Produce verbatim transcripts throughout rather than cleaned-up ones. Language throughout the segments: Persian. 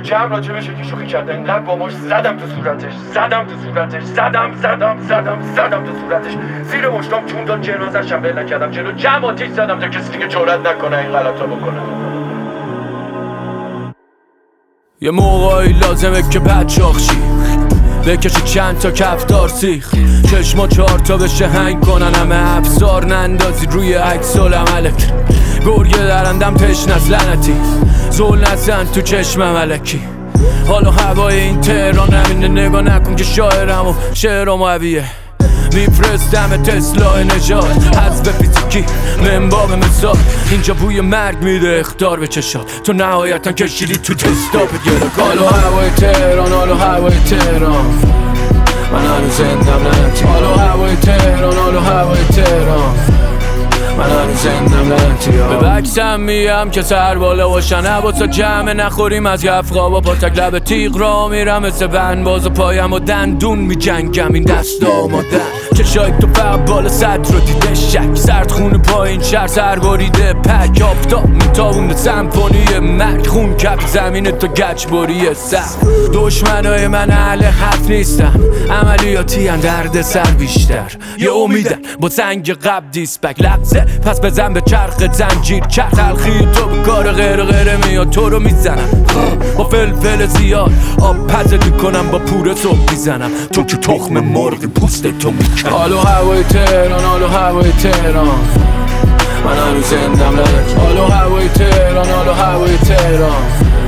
جمع راجبش که شوخی کرده انقدر با ماش زدم تو صورتش زدم تو صورتش زدم زدم زدم زدم تو صورتش زیر مشتام چون داد جنازه‌ش هم ول نکردم جلو جمع آتیش زدم تا کسی دیگه جرئت نکنه این غلطا بکنه. یه موقعی لازمه که بدشاخشی بکشی چند تا کفتار سیخ چشما چهار تا بشه هنگ کنن همه افسار نندازی روی عکس العملک گرگه درندم تشنه لعنتی زول نزن تو چشم ملکی حالا هوای این تهران همینه نگاه نکن که شاعرم و شعرم قویه میفرستم تسلا نجات حذف فیزیکی منباب مثال اینجا بوی مرگ میده اخطار به چشات تو نهایتا کشیدی تو تستا بگیره حالا هوای تهران حالا هوای تهران من هنوز زندم لعنتی حالا هوای تهران حالا هوای تهران من هنوز زندم لعنتی به بکسم میم که سر بالا باشن حواسا جمعه نخوریم از یفقا با تک لب تیغ را میرم مثل بند باز و پایم و دندون میجنگم این دست آمادن چشای تو فقط بالا صد رو دیده شک سرد خون پایین شهر سر باریده پک آفتاب میتابونه سمفونی مرگ خون کپ زمین تو گچ باریه سخت دشمنای من اهل حرف نیستن عملیاتی هم درد سر بیشتر یه امیدن با زنگ قبل دیسپک لحظه پس بزن به چرخ زنجیر چرخ تلخی تو به کار غیر غیر میاد تو رو میزنم با فلفل زیاد آب پزدی کنم با پور صبح میزنم تو که تخم مرغ پوست تو میکنم حالا هوای تهران حالا هوای تهران من هنوز زندم لعنتی حالا هوای تهران حالا هوای تهران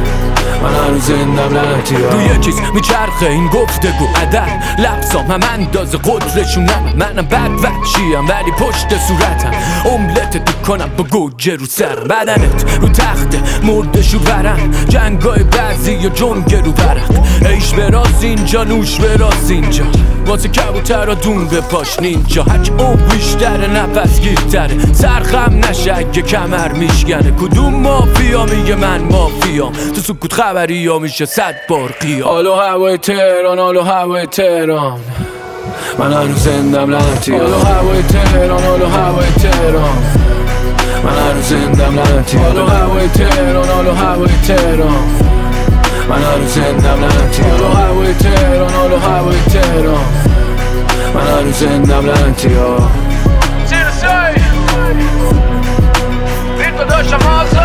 من هنوز زندم لعنتی تو یه چیز میچرخه این گفتگو عدد لبسام هم اندازه قدرشونم منم بد وحشیم ولی پشت صورتم املتت کنم با گوجه رو سرم بدنت رو تخت مردشو برم جنگای بعضی یا جنگ رو برم ایش براز اینجا نوش براز اینجا واسه کبوتر و دون به پاش نینجا هرچه اون بیشتره نفس گیرتره سرخم نشه اگه کمر میشکنه کدوم مافیا میگه من مافیام تو سکوت خبری ها میشه صد بار قیام حالا هوای تهران حالا هوای تهران من هنوز زندم لعنتی حالا هوای تهران حالا هوای تهران من هنوز زندم لعنتی حالا هوای تهران حالا هوای تهران من هنوز زندم لعنتی حالا هوای تهران حالا هوای تهران من هنوز زندم لعنتی ها زیر سای بیر داشتم آزاد